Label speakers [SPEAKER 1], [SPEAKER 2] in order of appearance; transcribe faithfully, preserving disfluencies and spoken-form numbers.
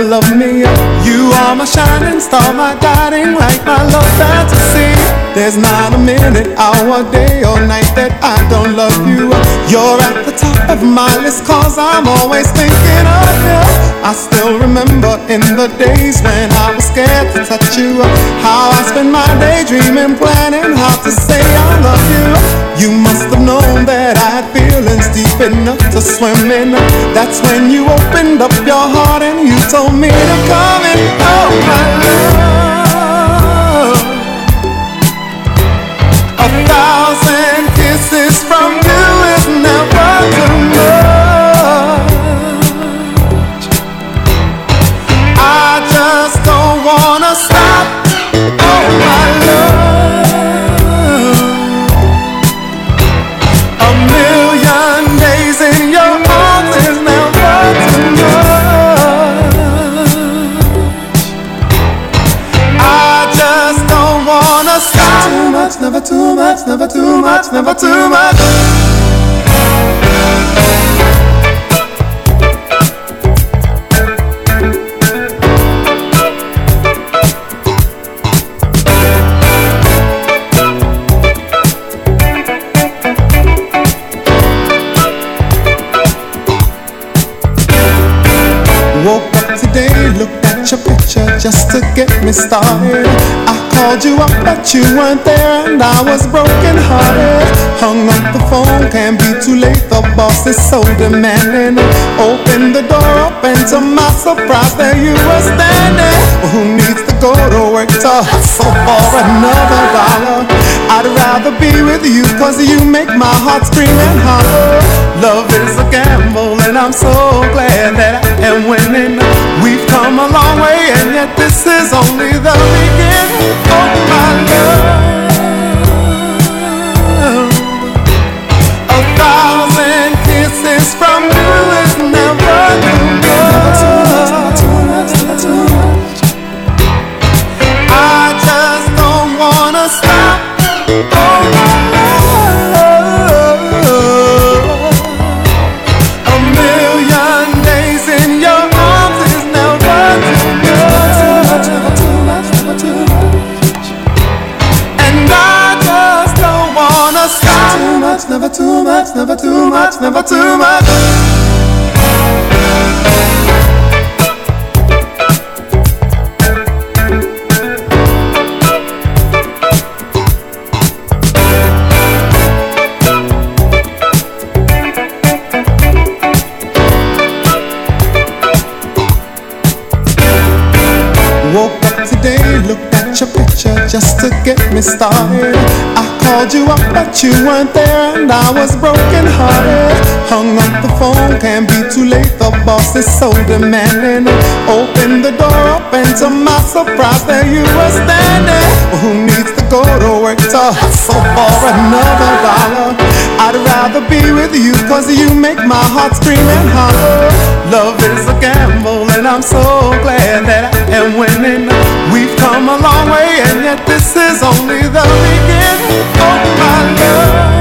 [SPEAKER 1] love me. You are my shining star, my guiding light, my love fantasy. There's not a minute, hour, day or night that I don't love you. You're at the top of my list, cause I'm always thinking of you. I still remember in the days when I was scared to touch you, how I spent my day dreaming, planning how to say I love you. You must have known that I had feelings deep enough to swim in. That's when you opened up your heart and you told me to come in. Oh my love, a thousand kisses from you is never too much. I just don't wanna stop. Oh my love, a million days in your arms is never too much. I just don't wanna stop. Too much, never too much, never too much, never too much. Woke up today, looked at your picture just to get me started. I called you up but you weren't there and I was broken hearted. Hung up the phone, can't be too late, the boss is so demanding. Opened the door up and to my surprise there you were standing. Well, who needs to go to work to hustle for another dollar? I'd rather be with you cause you make my heart scream and holler. Love is a gamble and I'm so glad that I am winning. We've come a long way and yet this is only the beginning. Oh my love, a thousand kisses from you is never too much. I just don't wanna stop. Oh my love, a million days in your arms is never too much. And I just don't wanna stop. Too much, never too much, never too much, never too much. Woke up today, looked at your picture just to get me started. I called you up but you weren't there and I was broken hearted. Hung up the phone, can't be too late, the boss is so demanding. Opened the door up and to my surprise there you were standing. Well, who needs to go to work to hustle for another dollar? I'd rather be with you cause you make my heart scream and holler. Love is a gamble and I'm so glad that I am winning. We've come a long way and yet this is only the beginning. Oh my love,